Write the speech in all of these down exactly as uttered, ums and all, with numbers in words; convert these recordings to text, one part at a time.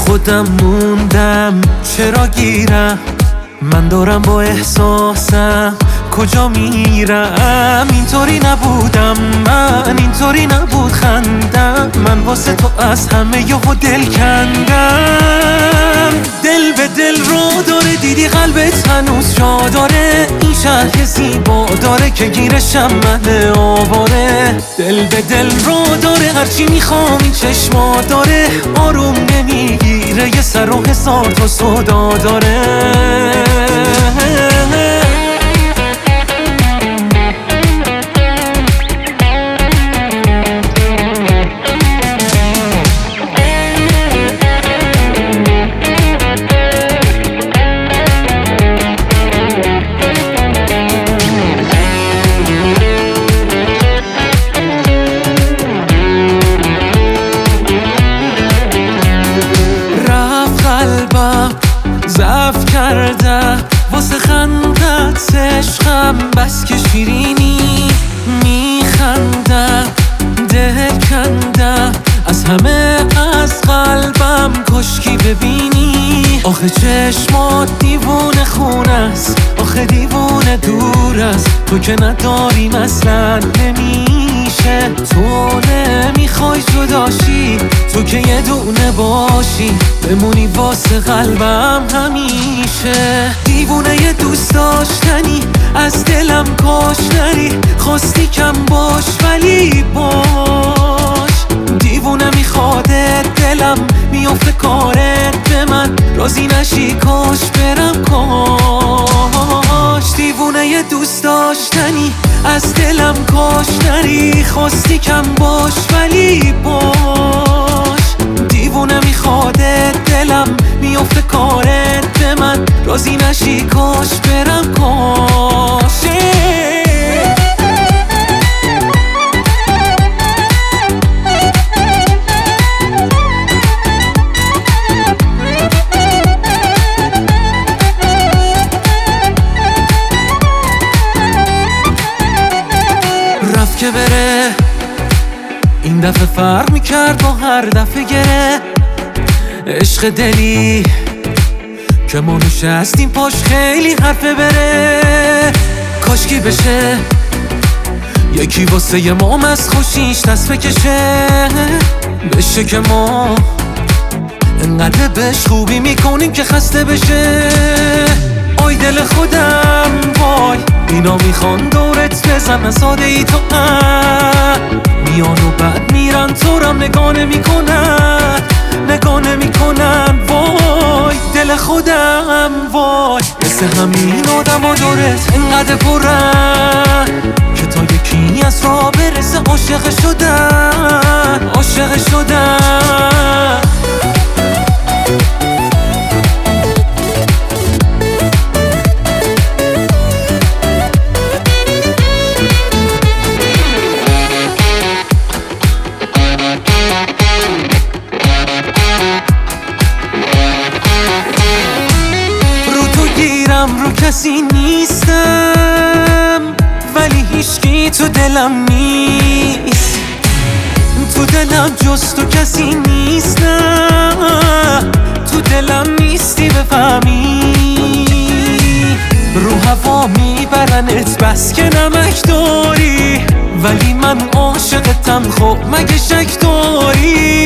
خودم موندم چرا گیرم، من دارم با احساسم کجا میرم. اینطوری نبودم من، اینطوری نبود خندم، من واسه تو از همه یهو دل کندم. دل به دل رو داره، دیدی قلبت هنوز جا داره، این شهر زیبا داره که گیرشم من آواره. دل به دل رو داره، هرچی میخوام این چشما داره، آروم نمیگیره یه سر و هزار تا صدا داره. ضعف کرده واسه خندت عشقم، بس که شیرینی میخنده، دل کنده از همه از قلبم، کشکی ببینی. آخه چشمات دیوونه خونه است، آخه دیوونه دور است، تو که نداری مثلا نمیشه. تو نمیخوای جداشی، تو که یه دونه باشی، بمونی واسه قلبم همیشه. دیوونه یه دوست داشتنی، از دلم کاش نری، خواستی کم باش ولی باش. دیوونه میخوادت دلم، میافته کارت به من، راضی نشی کاش برم کاش. دیوونه یه دوست داشتنی، از دلم کاش نری، خواستی کم باش ولی باش. دیوونه میخوادت دلم، میافته کارت به من، راضی نشی کاش برم کاش. که بره این دفعه فرق میکرد با هر دفعه گره. عشق دلی که ما نشستیم پاش خیلی حرفه بره. کاشکی بشه یکی واسه یه مام از خوشیش دست بکشه، بشه که ما انقدر بهش خوبی میکنیم که خسته بشه. آی دل خودم وای، اینا میخوان دورت بزنن ساده ای تو میان و بعد میرن، تو رم نگاه نمیکنن، نگاه نمیکنن. وای دل خودم وای، مثل همین آدم ها دورت انقدر پرن که تا یکی از راه برسه عاشق شدن، عاشق شدن. رو کسی نیستم ولی هیچکی تو دلم نیست، تو دلم جز تو کسی نیست، نه تو دلم نیستی بفهمی. رو هوا میبرنت بس که نمک داری، ولی من عاشقتم خب مگه شک داری.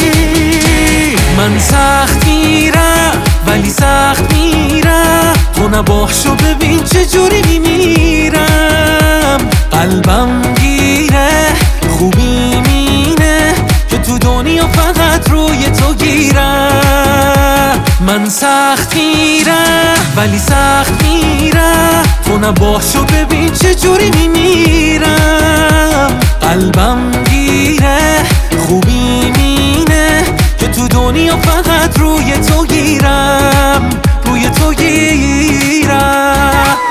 من سخت میرم ولی سخت میرم، تو نباشو ببین چجوری میمیرم. قلبم گیره خوبی مینه که تو دنیا فقط روی تو گیرم. من سخت میرم ولی سخت میرم، تو نباشو ببین چجوری میمیرم. قلبم گیره خوبی مینه که تو دنیا فقط روی تو گیرم، روی تو گیرم.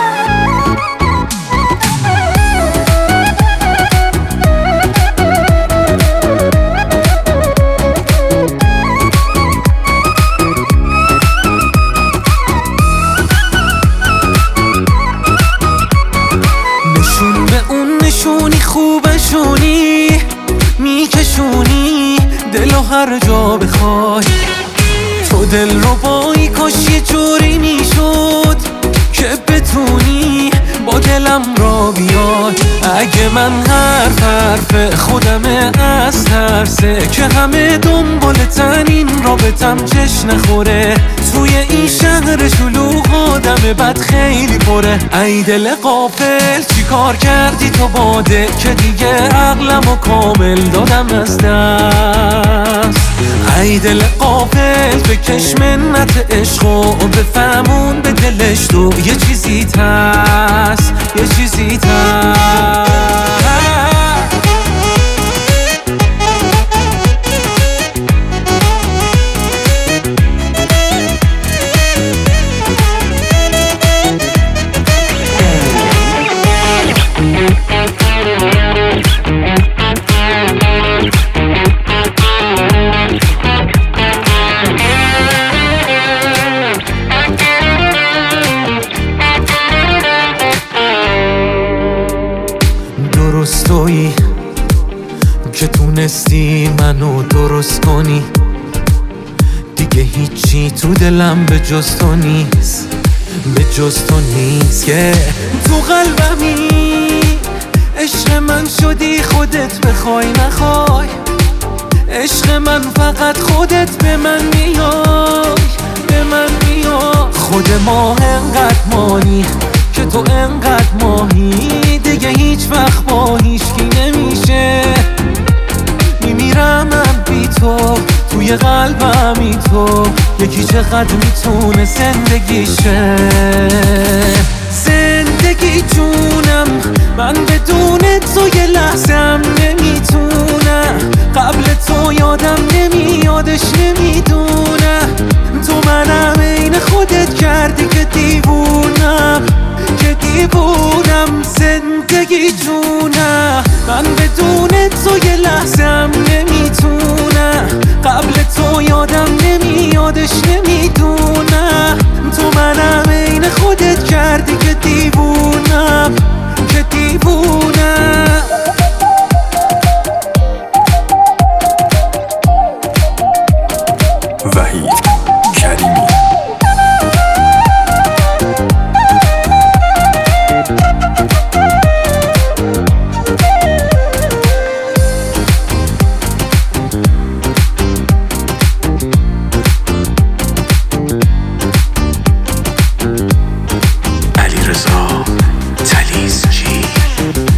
نشون به اون نشونی خوبشونی، میکشونی دلو هر جا بخوای، با دل رو بایی کاش یه جوری میشد که بتونی با دلم را بیاد. اگه من حرف حرف خودمه از ترسه که همه دنبالتن این رابطم چش نخوره. توی این شهر شلوغ آدم بد خیلی پره. ای دل غافل چی کار کردی تو باده که دیگه عقلمو کامل دادم از دست. ای دل غافل بکش منت عشق و بفهمون به دلش تو یه چیزی هست، یه چیزی هست. درست تویی که تونستی منو درست کنی. دیگه هیچی تو دلم به جز تو نیست، به جز تو نیست. که تو قلبمی عشق من شدی خودت بخوای نخوای. عشق من فقط خودت به من میای، به من میای. خود ما انقدر مانی که تو انقدر ماهی. دیگه هیچ وقت با هیچکی نمیشه. میمیرم من بی تو توی قلبمی تو. یکی چقدر میتونه زندگیشه. زندگی جونم من بدون تو یه لحظم نمیتونم. قبل تو یادم نمیادش نمیدونم. تو منم عین خودت کردی که دیوونم، که دیوونم. زندگی جونم من بدون تو یه لحظم نمیتونم. قبل تو یادم نمیادش نمیدونم. تو منم عین خودت کردی که دیوونم، که دیوونم. وحید کریمی. علیرضا تلیسچی.